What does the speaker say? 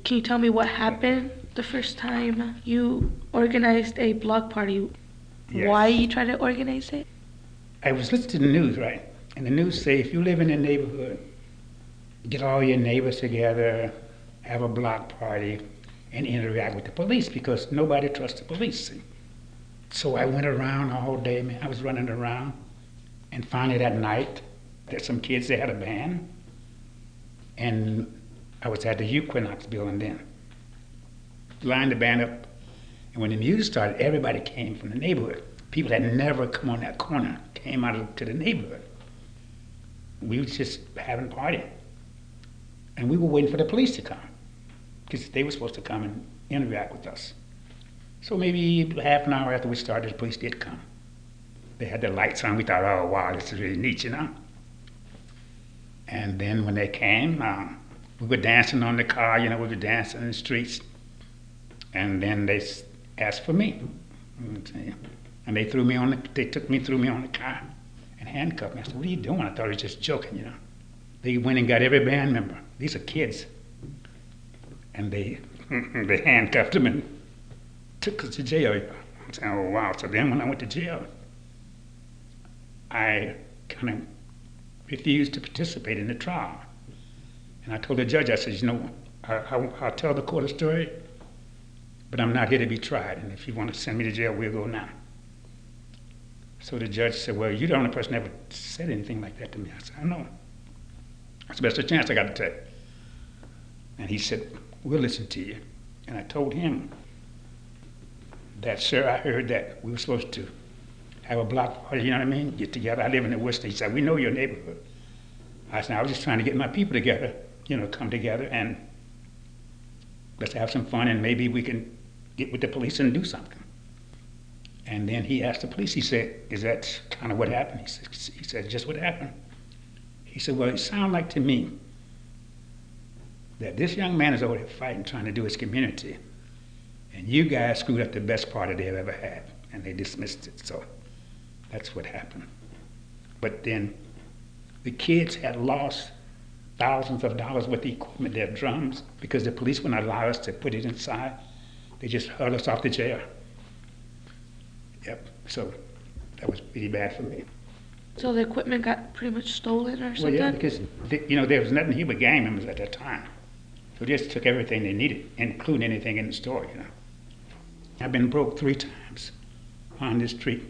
Can you tell me what happened the first time you organized a block party? Yes. Why you tried to organize it? I was listening to the news, right? And the news say if you live in a neighborhood, get all your neighbors together, have a block party, and interact with the police because nobody trusts the police. See? So I went around all day, man. I was running around. And finally that night, there's some kids, they had a band. And I was at the Equinox building then. Lined the band up. And when the music started, everybody came from the neighborhood. People that never come on that corner came out to the neighborhood. We was just having a party. And we were waiting for the police to come because they were supposed to come and interact with us. So maybe half an hour after we started, the police did come. They had their lights on. We thought, oh, wow, this is really neat, you know? And then when they came, we were dancing on the car, you know, we were dancing in the streets. And then they asked for me. And they threw me on the car and handcuffed me. I said, what are you doing? I thought he was just joking, you know. They went and got every band member. These are kids. And they handcuffed them and took us to jail. I said, oh, wow. So then when I went to jail, I kind of refused to participate in the trial. And I told the judge, I said, you know, I'll tell the court a story, but I'm not here to be tried. And if you want to send me to jail, we'll go now. So the judge said, well, you're the only person that ever said anything like that to me. I said, I know. That's the best chance I got to take. And he said, we'll listen to you. And I told him that, sir, I heard that we were supposed to have a block party, you know what I mean? Get together. I live in the Worcester. He said, we know your neighborhood. I said, I was just trying to get my people together, you know, come together and let's have some fun and maybe we can get with the police and do something. And then he asked the police, he said, is that kind of what happened? He said, just what happened. He said, well, it sounded like to me that this young man is over there fighting, trying to do his community. And you guys screwed up the best party they've ever had. And they dismissed it. So that's what happened. But then the kids had lost thousands of dollars worth of equipment, their drums, because the police wouldn't allow us to put it inside. They just hurled us off the jail. Yep. So that was pretty bad for me. So the equipment got pretty much stolen or something? Well, yeah, because you know there was nothing here but gang members at that time. So they just took everything they needed, including anything in the store, you know. I've been broke 3 times on this street.